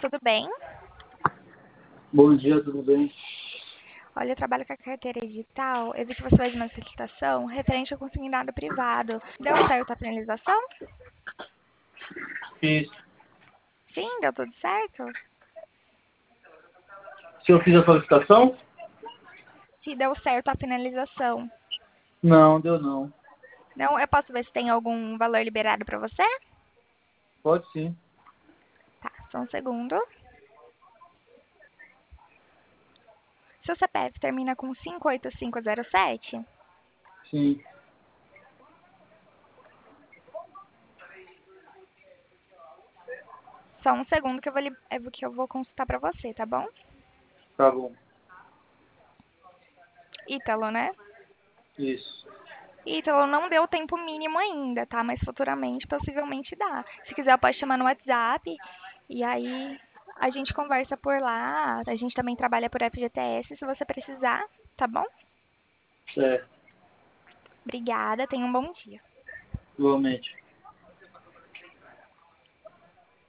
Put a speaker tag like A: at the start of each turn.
A: tudo bem?
B: Bom dia, tudo bem?
A: Olha, eu trabalho com a carteira digital. Eu vi que você fez uma solicitação referente ao consignado privado. Deu certo a finalização?
B: Fiz.
A: Sim, deu tudo certo?
B: Se eu fiz a solicitação?
A: Se deu certo a finalização.
B: Não, deu não.
A: Não, eu posso ver se tem algum valor liberado para você?
B: Pode sim.
A: Tá, só um segundo. Seu CPF termina com 58507?
B: Sim.
A: Só um segundo que eu vou consultar para você, tá bom?
B: Tá bom.
A: Ítalo, né?
B: Isso.
A: Ítalo, não deu tempo mínimo ainda, tá? Mas futuramente, possivelmente dá. Se quiser, pode chamar no WhatsApp. E aí, a gente conversa por lá. A gente também trabalha por FGTS, se você precisar, tá bom?
B: Certo.
A: Obrigada, tenha um bom dia.
B: Igualmente.